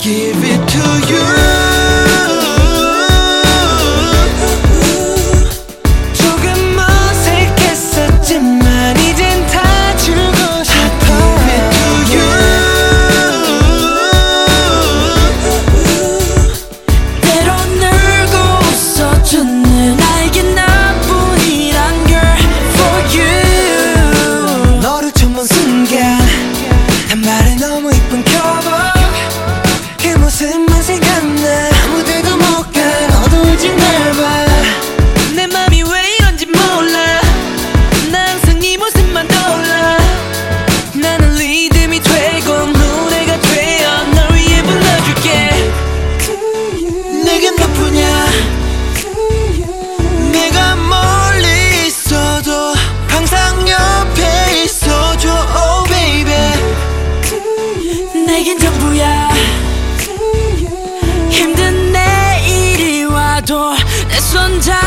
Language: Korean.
give it to you. 조금 어색했었지만 이젠 다 주고 싶어. give it to you. 때론 울고 웃어주는 나에게 나뿐이란 girl for you. 너를 처음 본 순간 단발에 너무 이쁜 커버 그 모습만 생각나. 아무데도 못 가 너도 울지 말봐. 내 맘이 왜 이런지 몰라. 나 항상 네 모습만 떠올라. 나는 리듬이 되고 노래가 되어 널 위해 불러줄게. 내겐 너뿐이야. 내가 멀리 있어도 항상 옆에 있어줘. Oh baby. 내겐 전부야. 힘든 내일이 와도 내 손 잡